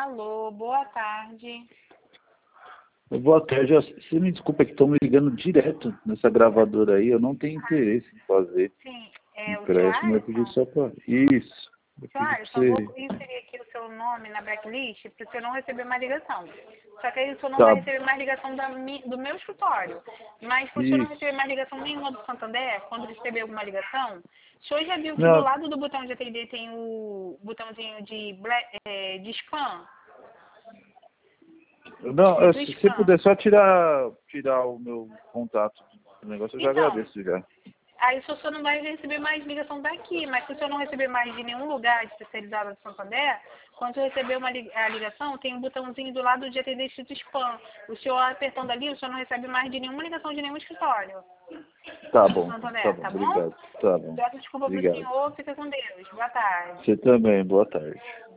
Alô, boa tarde. Boa tarde. Você me desculpa que estão me ligando direto nessa gravadora aí. Eu não tenho interesse em fazer Sim, é o empréstimo. Eu pedi só para... Isso. Eu pedi Senhora, pra só vou você... inserir aqui o seu nome na blacklist para você não receber mais ligação. Só que aí o senhor não Tá. vai receber mais ligação do meu escritório. Mas se o senhor não Isso. receber mais ligação nenhuma do Santander, quando receber alguma ligação, o senhor já viu que do Não, lado do botão de atender tem o botãozinho de spam? não, Escrito se você spam. puder só tirar o meu contato do negócio, eu já Então, agradeço já. aí o senhor não vai receber mais ligação daqui, mas se o senhor não receber mais de nenhum lugar especializado do Santander, quando você receber a ligação, tem um botãozinho do lado de atender escrito spam. O senhor apertando ali, o senhor não recebe mais de nenhuma ligação de nenhum escritório Tá do bom, Santander, tá bom? obrigado. Tá bom, Peço desculpa pro obrigado. senhor, fica com Deus. Boa tarde. Você também, boa tarde.